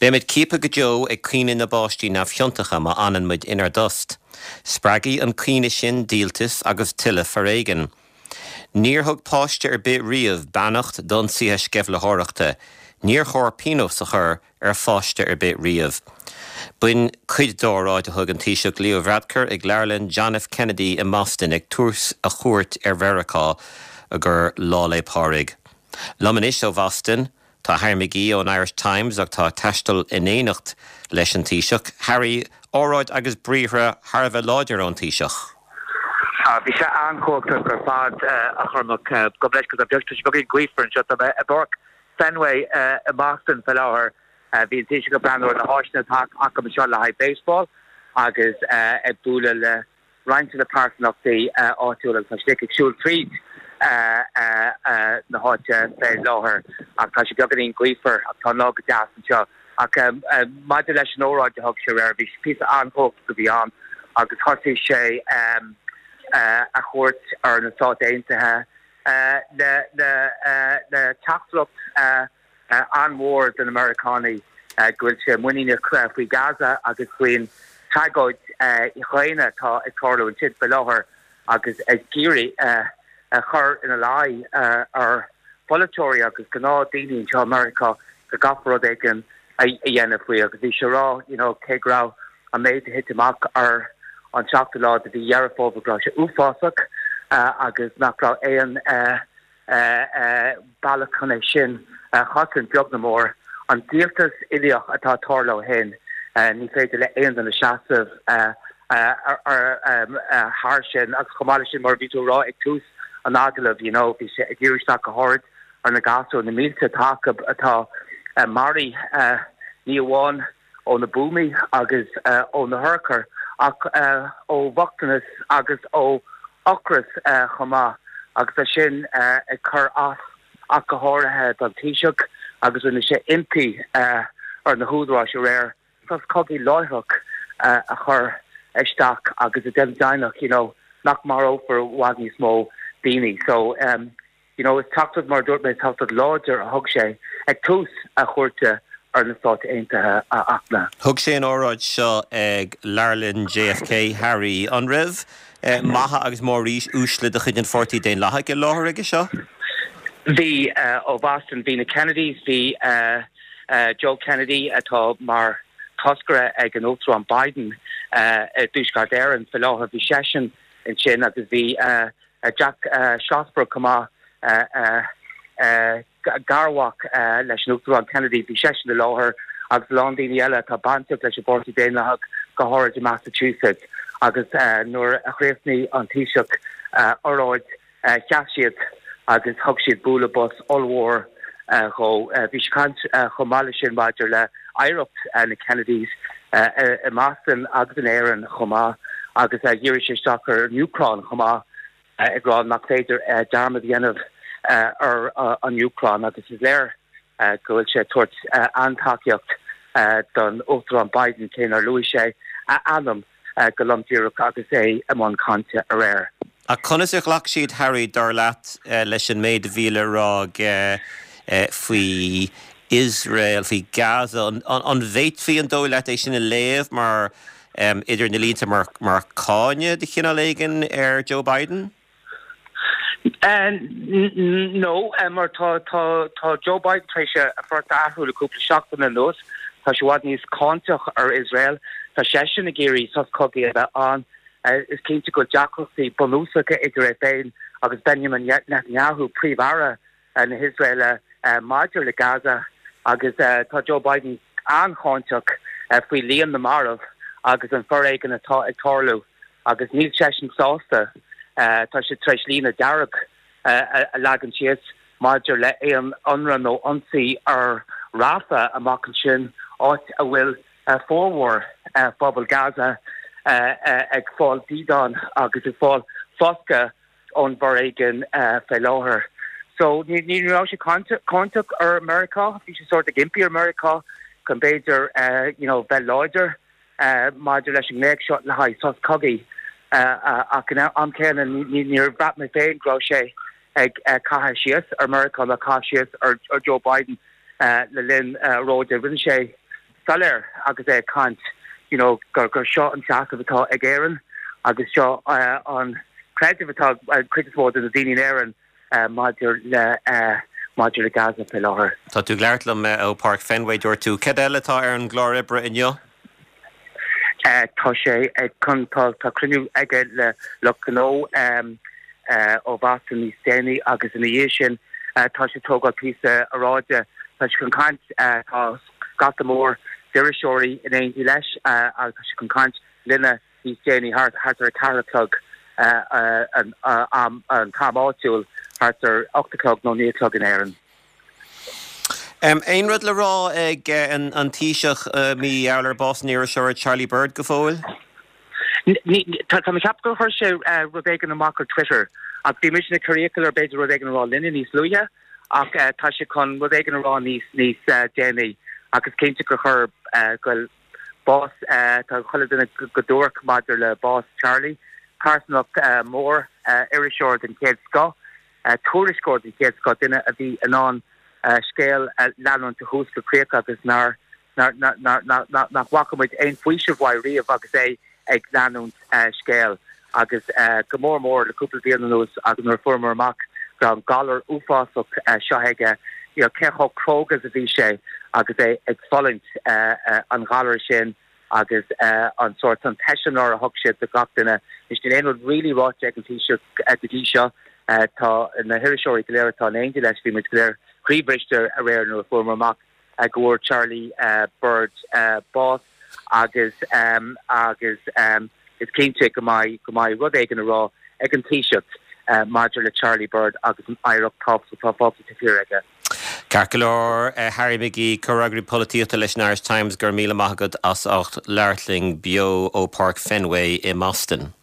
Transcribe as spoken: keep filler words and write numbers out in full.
Bé mid cípa go Joe ag cuioine na báistí na fiontacha má anan muid inar dust. Spragaí an cuioine sin díaltas agus tuile far éigen. Níor thug páiste ar bit riamh bannacht don síthe scebh le háireachta. Níor chóir pínomh sa chur ar fáiste ar bit riamh. Buin cuid dóráid a thug an Taoiseach Leo Varadkar ag leirlinn John F. Kennedy i Boston ag tús a chuairt ar Veracá a gur lá le páraigh. Lomanis ó Boston, tá Harry McGee ón Irish Times ag tá taistil in éanacht leis an Taoiseach. Harry, óráid agus bríomhre Harbh láidir ón Taoiseach. Bhí sé ancóchtach gur fad a chumach go bleis go bheagtas bugin gcuifar an seo a borc Fenway in Boston fel láthir bhí an Taoiseach go breanúir na háisina ach go seo le haid baseball agus ag búla le roiinte na páirtnachtaí áitiúla tá slic ag siúil tríd na háite fel láthir ach tá sé beaggan íon gcuifar ach tá ná go deas an seo ach maidir leis an óráid a thug sé réir bhí pí ancócht go bhí an agus thosaí sé a chóirt ar na Stáit Aontaithe le le le teachlucht anmhór den Americani gofuil sé muíine faoi Gaza agus chuoin tagóid i chuine tá ag tarlú an tid be láthair agus ag géirí a chur ina lá ar polytóí agus gná daoine seo America go gafrad éigen a dhéanamh faoi agus bhí sé rá cérá a méid hit amach ar an seachta lá a bhí dhearafóbhrá sé uafásach agus nachrá éon bailachchanna sin chasan beag na mór an díaltas ilíoch atá tarló hen ní féidir le éon an na seasamh ar thar sin agus chomáile sin mar bhíú rá ag tús an agalah bhí sé ag ggéiristeach go háirt ar na gasú na mílte take atá marí ní amháin ó na búmi agus ó na thurchar ach ó bhachtanas agus ó ochras chomá agus a sin ag chur as ach go háirithe don Taoiseach agus bhfuil sé impi ar na húdrá sé réir tás cogaí láithreach a chur isteach agus a déimhdeach nach mar ófar bhaid níos mó daoine so is tachtad mar dúirt mé tachtad láidir a thug sé ag tús a chuirte ar na Stáit Aontaithe a achna. Thug sé an óráid seo ag leirlinn J F K Harry an rih maithe agus mór ríis úsla a chuid an fortaí déon lethe go láthir aige seo? Bhí ó Boston bhí na Kennedys bhí Joe Kennedy atá mar coscara ag an ótrú an Biden dúsgart éireann fel láthair bhí sesin in sin agus bhí Jack Strasburg comá garwach leis an ótrú an Kennedy bhí sesin de láthair agus Londíine eile tá banteach leis an bortaí déanamh go háirt in Massachusetts agus nuair a chréifhní an Taoiseach óráid ceap siad agus thug siad búla bus allmhór go bhí cant chomáile sin maidir le éireacht na Kennedys i Boston agus an éireann chomá agus dhéir sé stachar Newcrán chomá ag rád nach féidir dearmad dhéanamh ar an Newcrán agus is léir go bhfuil sé tuairt antaceacht don ótar an Biden cén ar luí sé anam go lomtíireach agus é amán cante a réir. A conas ag lach siad Harry dar leat leis an méid bhíle rág faoi Israel, faoi Gaza, an bhéit faoi an dóileat é sin a léamh mar idir na línta mar cáine de chinna léigen ar Joe Biden? No, mar tá Joe Biden trééis sé a fuirt athú le cúpla seachtain na nós, tá sé bhaid níos cánteach ar Israel, tá sé sin na géirí sos cogaí a an is cínte go deachchtaí bonúsacha idir é féin agus Benjamin Netanyahu príomhara na Israel maidir le Gaza agus tá Joe Biden ancháinteach faoi líon na marmh agus an for éigen atá ag tarlú agus níl sesin sásta tá sé treis lína dearach a legan sios maidir le éon anran ó ansaí ar ráfa amachchan sin áit a bhfuil fórmhór phobal Gaza ag fáil dídán agus ag fáil fosca ón bhar éigen fé láthair. So ní rá sé contact ar America, bhí sé sort of gimpí ar America chun béidir bheith láidir maidir leis an léag seo le haid sos cogaí ach am céanna níor brat me féin grá sé ag cathe síos ar America le cathe síos ar Joe Biden le linn róide rinne sé salir agus é cant, you know, gur gur shot and shack of atá ag éireann agus seo uh, on creative atá uh, criticized in the Dini Aaron uh, Madger le uh, Madger le Gaza pe láthir. Tá tú gglairtlam ó Park Fenway dúir tú cad eile tá ar an glár ibre inniu? Uh, tá sé ag chun tá tá cruniú aige le le canó um, uh, ó bhasta níos déanaí agus in dhé sin uh, tá sé tógad písa aráide tá sé chun cant uh, tá gata mór deireisiúirí in éontí leis uh, agus tá sé chun cant linne níos déanaí hart hart ar a caraclog uh, uh, an uh, um, an tam áitiúil hart ar octaclog nó níoclog in éireann. Um, ein rud le rá ag uh, an, an tíiseach uh, mí ealar bás níor seoir Charlie Bird go fóil? Tá me cap go chuir sé rudégan amach ar Twitter ach bhí mis na curricular beidir rudégan rá linne níos luúthe ach tá sé chun rudégan rá níos níos déanaí agus céinte go chur goil bás tá chola duna godúir maidir le bás Charlie Carsnach mór iriseoir den céad sco túriscóir den céad sco duine a bhí anán scéal leanún de hús goréach agus nar nach wachamuid ein fuiisih riamh agus é ag leanún scéal agus go mór mór le cúpla bliain agus nuair formar amach go galar uafásach seoige cecho crogas a bhí sé agus é ag follint an galar sin agus an sort an teisianar a thug siad a gach duine is den éon rilí ráte ag an tíisio agdí seo tá na hiiriseoirí go léir tá an éidir leis bhí mit go léir chríbrister a réir nuair formar amach a gúir Charlie uh, Bird uh, boss agus um, agus um, is céinte go mai go mai rud éigen a rá ag an t-shirt uh, Madger le Charlie Bird agus an Irish top so tá fábal te fiú aige. Carcolor uh, Harry McGee Coragri Politiata leis Irish Times gur míle maigad as ocht leirtling bio ó Park Fenway i Moston.